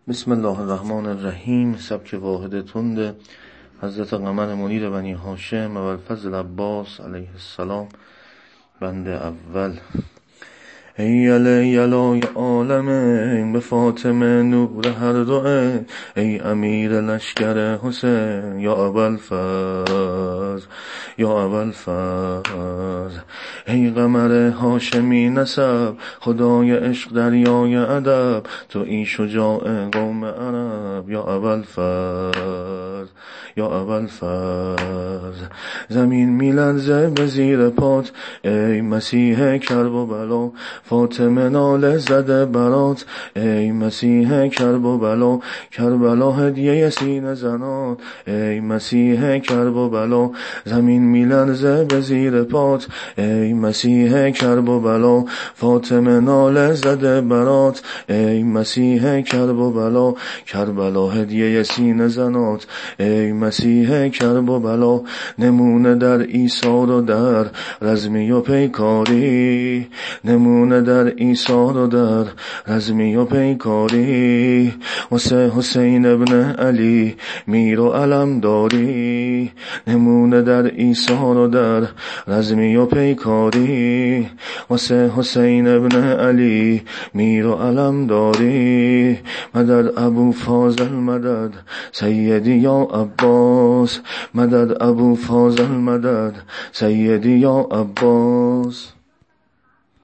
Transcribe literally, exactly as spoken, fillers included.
بسم الله الرحمن الرحیم. سبک واحد تند حضرت قمر منیر بنی هاشم و الفضل عباس علیه السلام. بند اول. ای علی علای عالمین به فاطمه نور هر دوئه، ای امیر لشکر حسین یا ابوالفضل یا ابوالفضل. ای قمر هاشمی نسب خدای عشق دریای ادب، تو ای شجاع قوم عرب یا ابوالفضل یا ابوالفضل. زمین میلرزه به زیر پات ای مسیح کرب و بلا، فاطمه ناله زده برات ای مسیح کرب و بلا. کربلا هدیه سینه زنان ای مسیح کرب و بلا. زمین میلرزه به زیر پات ای مسیح کرب و بلا، فاطمه ناله زده برات ای مسیح کرب و بلا. کربلا هدیه سینه زنات ای مسیح کرب و بلا. نمونه در ایثار و در رزمی و پیکاری، نمونه در ایثار و در رزمی و پیکاری. واسه حسین ابن علی میر و علم داری، نمونه در ایثار و در رزمی و پیکاری. واسه حسین ابن علی میر و علم داری. مدد ابو فاضل مدد سیدی یا عباس، مدد ابو فاضل مدد سیدی یا عباس.